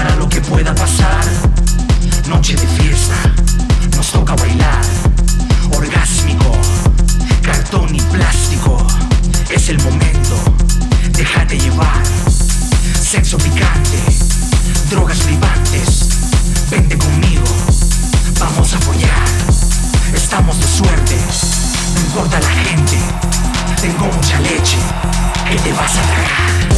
para lo que pueda pasar. Noche de fiesta, nos toca bailar. Orgásmico, cartón y plástico. Es el momento, déjate llevar. Sexo picante, drogas flipantes. Vente conmigo, vamos a follar. Estamos de suerte, no importa la gente. Tengo mucha leche que te vas a tragar.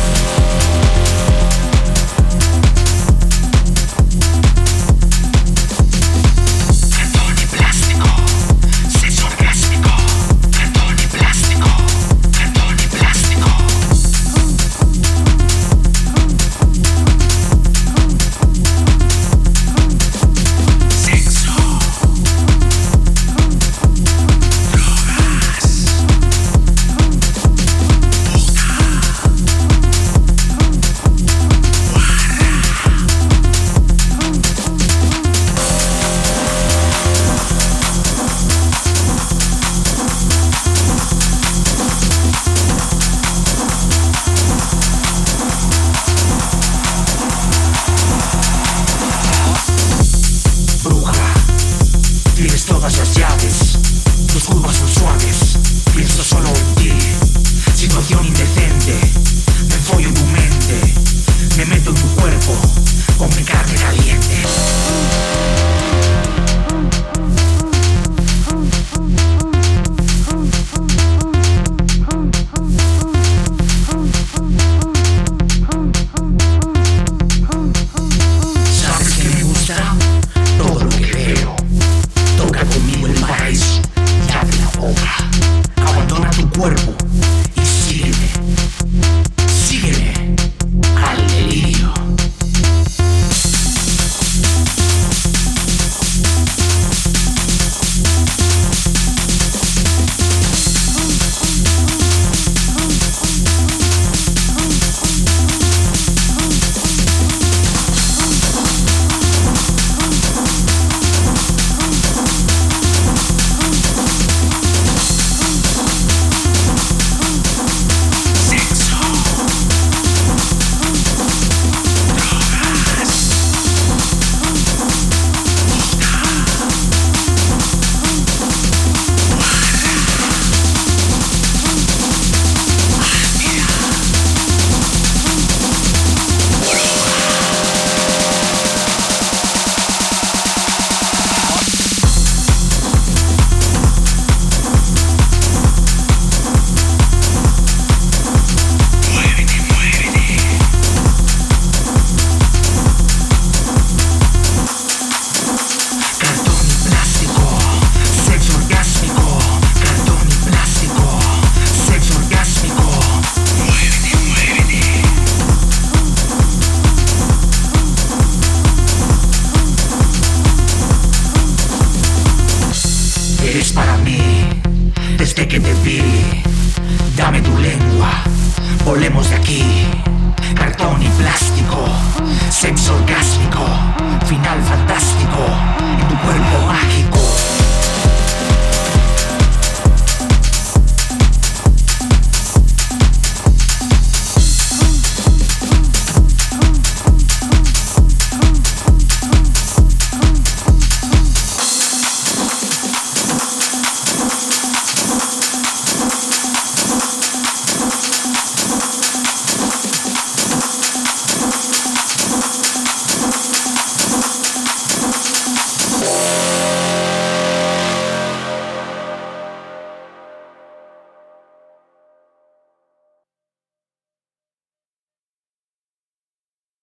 Todas las llaves, tus curvas son suaves. Pienso solo en ti. Situación indecente. Me enfollo en tu mente. Me meto en tu cuerpo con mi carne caliente. ¿Sabes que me gusta? Todo lo que veo. Toca conmigo el paraíso y abre la boca. Abandona tu cuerpo y sígueme. Sígueme al delirio. Eres para mí, desde que te vi. Dame tu lengua, volemos de aquí. Cartón y plástico, sexo orgásmico, final fantástico. En tu cuerpo